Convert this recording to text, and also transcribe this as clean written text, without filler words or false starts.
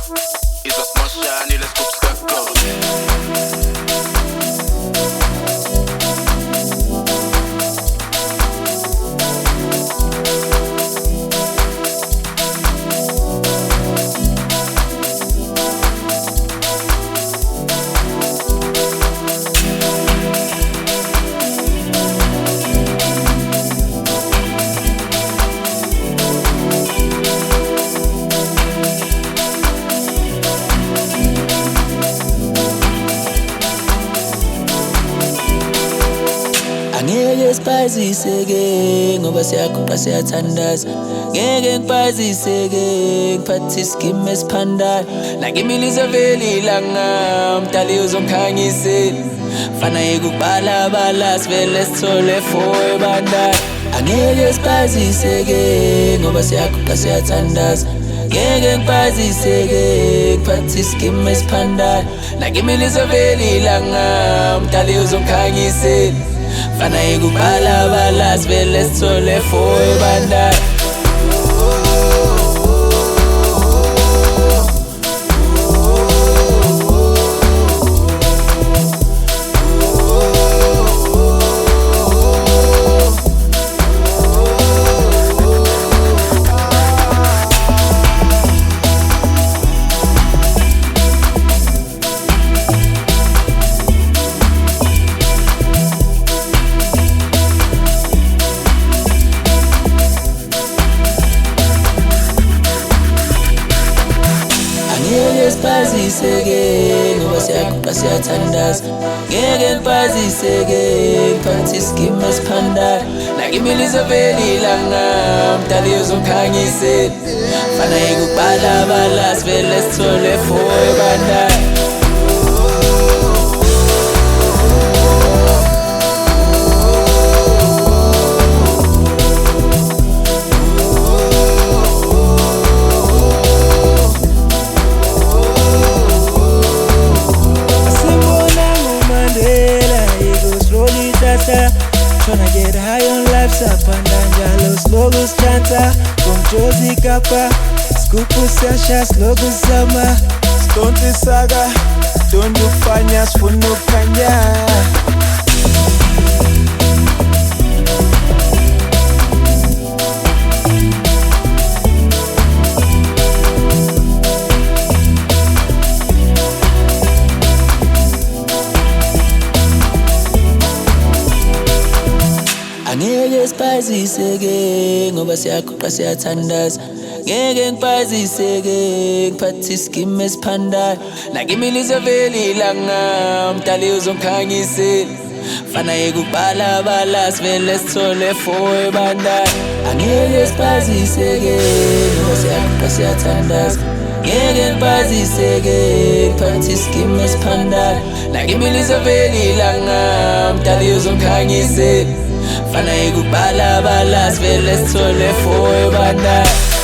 Izwa smoshani lesikubuskakho. Angeke siphaziseke ngoba siyaguqa siyathandaza. Ngeke ngiphaziseke ngiphathe iskimi esiphandayo. Nakimi liveli ilanga mdali uzongikhangisela. Fana yekubala sivele sithole for ebandala. Angeke siphaziseke ngoba siyaguqa siyathandaza. Ngeke ngiphaziseke ngiphathe iskimi esiphandayo. Nakimi liveli ilanga mdali uzongikhangisela. Fana yekubala sivele sithole for ebandala. Ngeke siphaziseke ngoba siyaguqa siyathandaza. Ngeke ngiphaziseke ngiphathe iskimi esiphandayo. Nakimi liveli ilanga mdali uzongikhangisela. Fana yekubala sivele sithole for ebandala. Tryna get high on life, sapanda njalo slogu chanta. Kumjozi kapa, skupu sasha slogu sama. Stonti saga, tundu fanya sfunu kanya. Angeke siphaziseke ngoba siyaguqa siyathandaza. Ngeke ngiphaziseke ngiphathe iskimi esiphandayo. Nakimi liveli ilanga mdali uzongikhangisela. Fana yekubala sivele sithole for ebandala. Angeke siphaziseke ngoba siyaguqa siyathandaza. Ngeke ngiphaziseke ngiphathe iskimi esiphandayo. Nakimi liveli ilanga mdali uzongikhangisela. Fana yekubala sivele sithole for ebandala.